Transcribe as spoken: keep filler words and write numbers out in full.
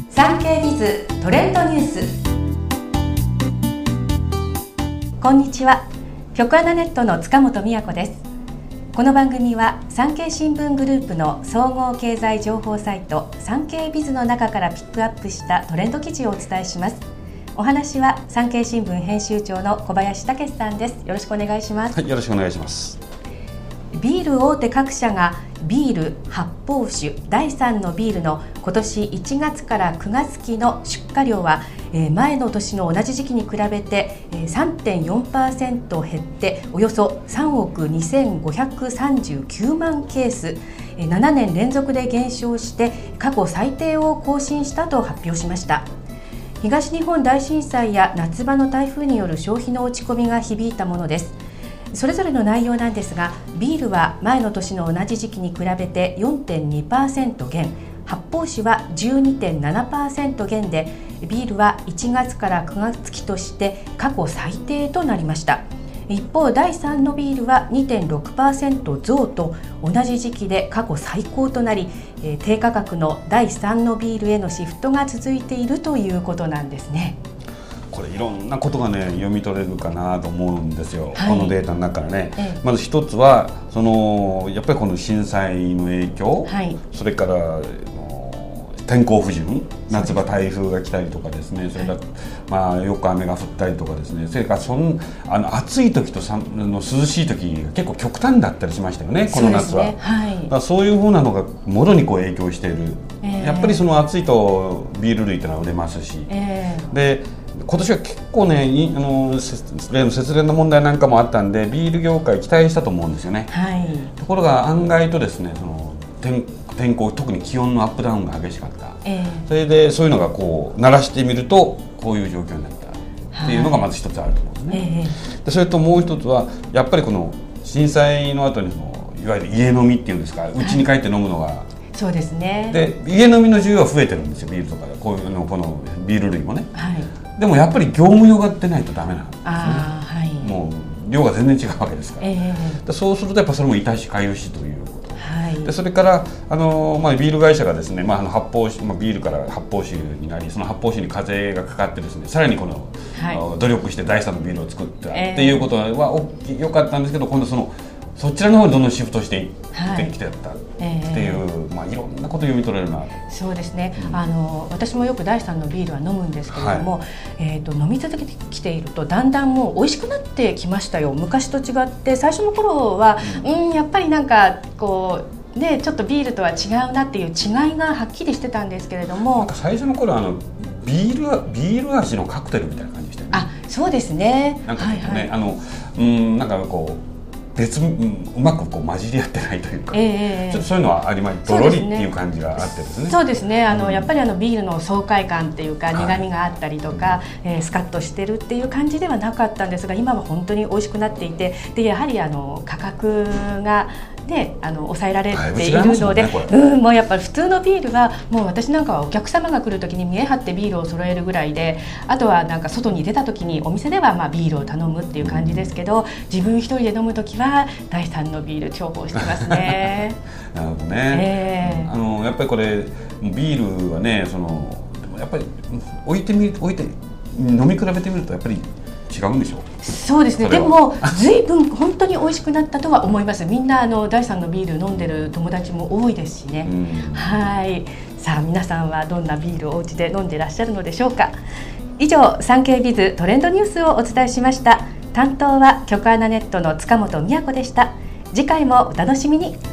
産経ビズトレンドニュース。こんにちは、局アナネットの塚本美也子です。この番組は産経新聞グループの総合経済情報サイト産経ビズの中からピックアップしたトレンド記事をお伝えします。お話は産経新聞編集長の小林武さんです。よろしくお願いします。 はい、よろしくお願いします。 ビール大手各社がビール、発泡酒、だいさんのビールの今年いちがつからくがつ期の出荷量は前の年の同じ時期に比べて さんてんよんパーセント 減っておよそさんおくにせんごひゃくさんじゅうきゅうまんケース、ななねん連続で減少して過去最低を更新したと発表しました。東日本大震災や夏場の台風による消費の落ち込みが響いたものです。それぞれの内容なんですが、ビールは前の年の同じ時期に比べて よんてんにパーセント 減、発泡酒は じゅうにてんななパーセント 減で、ビールはいちがつからくがつ期として過去最低となりました。一方、だいさんのビールは にてんろくパーセント 増と同じ時期で過去最高となり、低価格のだいさんのビールへのシフトが続いているということなんですね。 これいろんなことがね読み取れるかなと思うんですよ、 はい、 このデータの中からね、 ええ、 まず一つはそのやっぱりこの震災の影響、はい、それから天候不順、夏場台風が来たりとかですね、それから、はい、まあ、よく雨が降ったりとかですね、それからそのあの暑い時とさの涼しい時が結構極端だったりしましたよね、この夏は。そうですね、はい、だからそういうふうなのがもろにこう影響している、えー、やっぱりその暑いとビール類というのは売れますし、えー、で今年は結構ね、あの例の節電の問題なんかもあったんでビール業界期待したと思うんですよね、はい、ところが案外とですね、その 天, 天候特に気温のアップダウンが激しかった、えー、それでそういうのがこう鳴らしてみるとこういう状況になったっていうのがまず一つあると思うんですね、えー、でそれともう一つはやっぱりこの震災の後にのいわゆる家飲みっていうんですか、うちに帰って飲むのが、はい、そうですね、で家飲みの需要は増えてるんですよ、ビールとかこういうのこのビール類もね、はい、でもやっぱり業務用が出ないとダメなんですね。あ、はい、もう量が全然違うわけですから、えー、でそうするとやっぱそれも痛しかゆしということ、はい、でそれからあの、まあ、ビール会社がですね、まあ、あの発泡酒、まあ、ビールから発泡酒になり、その発泡酒に風がかかってですね、さらにこの、はい、努力してだいさんのビールを作ったっていうことは大きい良かったんですけど、今度そのそちらの方にどんどんシフトしていってきてたっていう、はい、えーまあ、いろんなこと読み取れるな。そうですね、うん、あの私もよくだいさんのビールは飲むんですけれども、はい、えー、と飲み続けてきているとだんだんもう美味しくなってきましたよ。昔と違って最初の頃は、うん、うん、やっぱりなんかこうね、ちょっとビールとは違うなっていう違いがはっきりしてたんですけれども、なんか最初の頃はあのビール、ビール味のカクテルみたいな感じでしたよね。あ、そうですね、なんかね、はいはい、あのうんなんかこう別うまくこう混じり合ってないというか、えー、ちょっとそういうのはありまどろりっていう感じがあってですね。そうですね、あの、うん、やっぱりあのビールの爽快感っていうか苦みがあったりとか、はい、えー、スカッとしてるっていう感じではなかったんですが、今は本当に美味しくなっていて、でやはりあの価格がであの抑えられているので、ね、うん、もうやっぱり普通のビールはもう私なんかはお客様が来るときに見え張ってビールを揃えるぐらいで、あとはなんか外に出たときにお店ではまあビールを頼むっていう感じですけど、自分一人で飲むときはだいさんのビール重宝してますね。なるほどね、えー、あのやっぱりこれビールはね、そのやっぱり置いてみ置いて飲み比べてみるとやっぱり違うんでしょう。そうですね、でも随分本当に美味しくなったとは思います。みんなあのだいさんのビール飲んでる友達も多いですしね、うん、はい。さあ皆さんはどんなビールをお家で飲んでいらっしゃるのでしょうか。以上、産経ビズトレンドニュースをお伝えしました。担当は局アナネットの塚本美也子でした。次回もお楽しみに。